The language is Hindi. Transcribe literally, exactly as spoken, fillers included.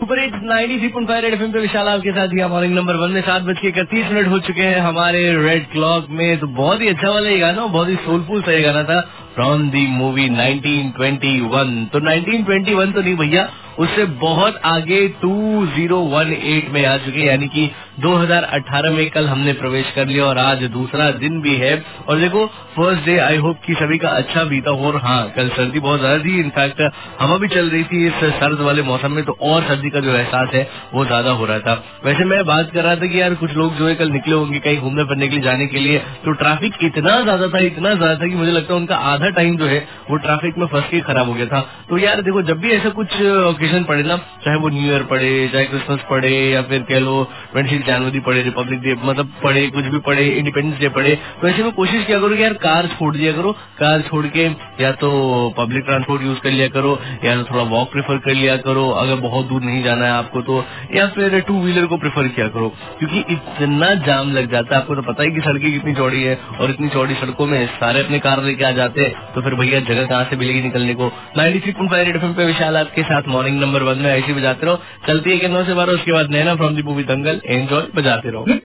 Super hit ninety three point five red FM पे विशाल आपके साथ ही मॉर्निंग नंबर वन में सात बज के इकतीस मिनट हो चुके हैं हमारे रेड क्लॉक में। तो बहुत ही अच्छा वाला ये गाना, बहुत ही सोलफुल सा ये गाना था from the movie nineteen twenty one. तो नाइनटीन ट्वेंटी वन तो नहीं भैया, उससे बहुत आगे टू थाउज़ेंड एटीन में आ चुके, यानी कि दो हज़ार अठारह में कल हमने प्रवेश कर लिया और आज दूसरा दिन भी है। और देखो फर्स्ट डे आई होप कि सभी का अच्छा बीता हो। और हाँ, कल सर्दी बहुत ज्यादा थी, इनफैक्ट हवा भी चल रही थी इस सर्द वाले मौसम में, तो और सर्दी का जो एहसास है वो ज्यादा हो रहा था। वैसे मैं बात कर रहा था कि यार कुछ लोग जो है कल निकले होंगे कहीं घूमने फिरने के लिए जाने के लिए, तो ट्रैफिक इतना ज्यादा था इतना ज्यादा था कि मुझे लगता है उनका आधा टाइम जो है वो ट्रैफिक में फंस के खराब हो गया था। तो यार देखो, जब भी ऐसा कुछ ओकेजन पड़े ना, चाहे वो न्यू ईयर पड़े, चाहे क्रिसमस पड़े, या फिर कह लो ट्वेंटी सिक्स जनवरी पड़े, रिपब्लिक डे मतलब पड़े, कुछ भी पड़े, इंडिपेंडेंस डे पड़े, तो ऐसे में कोशिश किया करो कि यार कार छोड़ दिया करो। कार छोड़ के या तो पब्लिक ट्रांसपोर्ट यूज कर लिया करो, या तो थोड़ा वॉक प्रेफर कर लिया करो अगर बहुत दूर नहीं जाना है आपको तो, या फिर टू व्हीलर को प्रेफर किया करो, क्योंकि इतना जाम लग जाता है। आपको तो पता ही कि सड़कें कितनी चौड़ी है, और इतनी चौड़ी सड़कों में सारे अपने कार लेके आ जाते हैं, तो फिर भैया जगह कहाँ से मिलेगी निकलने को। Ninety three point five red FM पे विशाल आपके साथ मॉर्निंग नंबर वन में ऐसे बजाते रहो। चलती है कि नौ से बारह, उसके बाद Naina from the movie Dangal. Enjoy, बजाते रहो।